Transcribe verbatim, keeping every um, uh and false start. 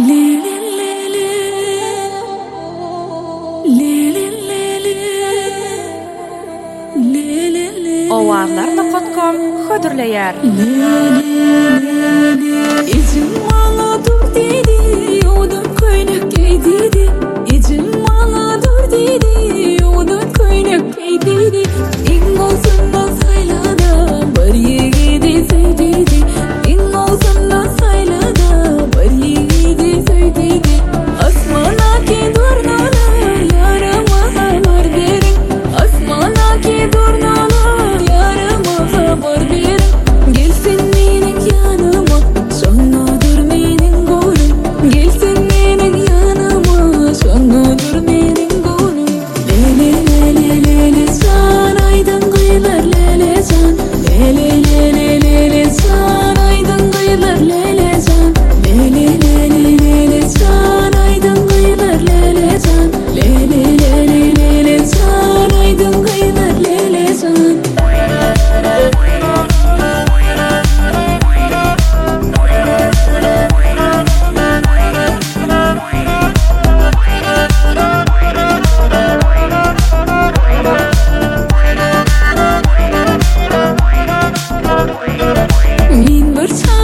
Ovağlar nokta com hödürleýär. İçim mala dur dedi, odun koynak dedi. İçim mala dur dedi, odun koynak dedi. İn olsun da saylada, bar yegidi söydedi. İn olsun da saylada, bar yegidi söydedi. Asmana ki durnalar, yarama haber verin. Asmana ki durnalar, yarama haber verin. Gelsin menin yanıma, sonnadır menin golüm. Gelsin menin yanıma, sonnadır menin golüm. Lele lele lele san, aydın kıyılar lele san. Lele lele lele san, aydın kıyılar lele san. Lele lele lele san, aydın kıyılar lele san. Lele lele lele san, aydın kıyılar lele san. Min bir